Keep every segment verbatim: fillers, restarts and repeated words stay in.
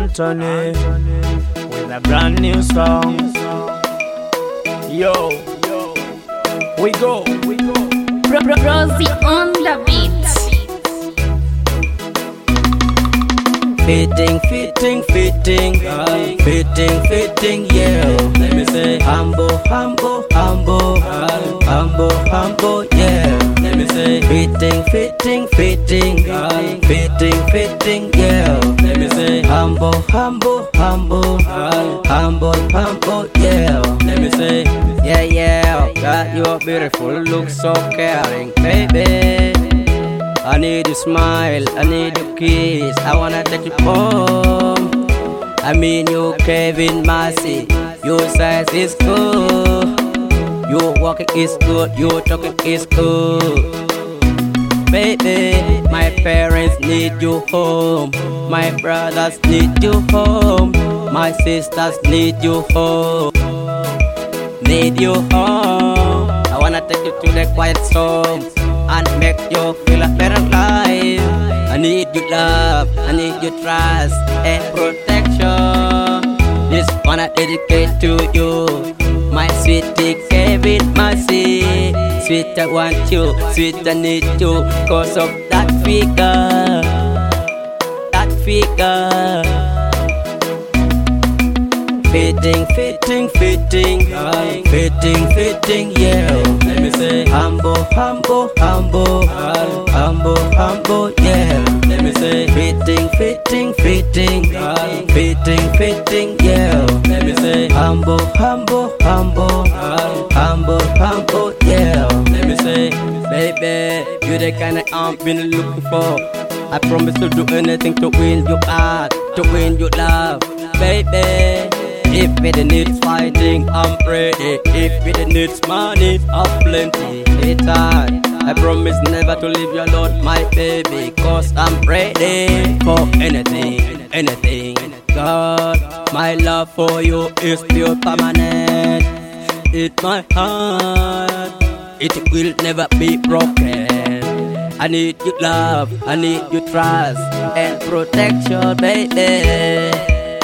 Anthony with a brand new song. Yo, we go, we go. Rosie on the beat. Fitting, fitting, fitting, uh, fitting, fitting, yeah. Let me say humble, humble, humble, uh, humble, humble, yeah. Let me say fitting, fitting, fitting, uh, fitting, fitting, yeah. Let me say humble, humble, humble, uh, humble, humble, yeah. Let me say yeah, yeah. Got your beautiful look, so caring, baby. I need your smile, I need your kiss, I wanna take you home. I mean you Kevin Massey, your size is good, your walking is good, your talking is good. Baby, my parents need you home, my brothers need you home, my sisters need you home, need you home. I wanna take you to the quiet zone and make you feel a better life. I need your love, I need your trust and protection. This one I dedicate to you, my sweetie Kevin Massey. Sweet I want you, sweet I need you, cause of that figure, that figure. Fitting, fitting, fitting, uh, fitting, fitting, yeah. Let me say humble, humble, humble, uh, humble, humble, yeah. Let me say fitting, fitting, fitting, uh, fitting, fitting, yeah. Let me say humble, humble, humble, uh, humble, humble, yeah. Let me say, baby, you're the kind of I've been looking for. I promise to do anything to win your heart, to win your love, baby. If it needs fighting, I'm ready. If it needs money, I'm plenty. It's hard. I promise never to leave you alone, my baby, cause I'm ready for anything, anything. God, my love for you is pure permanent. It's my heart, it will never be broken. I need your love, I need your trust and protection, baby.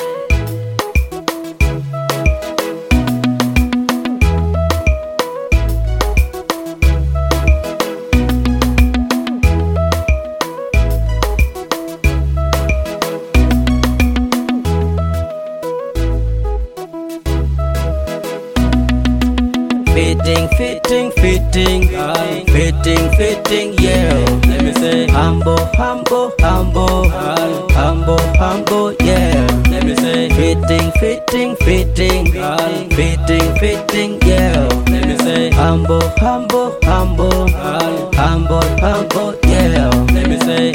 Fitting, fitting, fitting, uh, fitting, fitting, yeah. Let me say humble, humble, humble, uh, humble, humble, yeah. Let me say fitting, fitting, fitting, uh, fitting, fitting, yeah. Let me say humble, humble, humble, uh, humble, humble, yeah. Let me say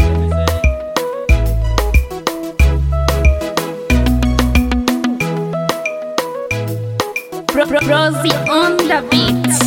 Rosie on the beat.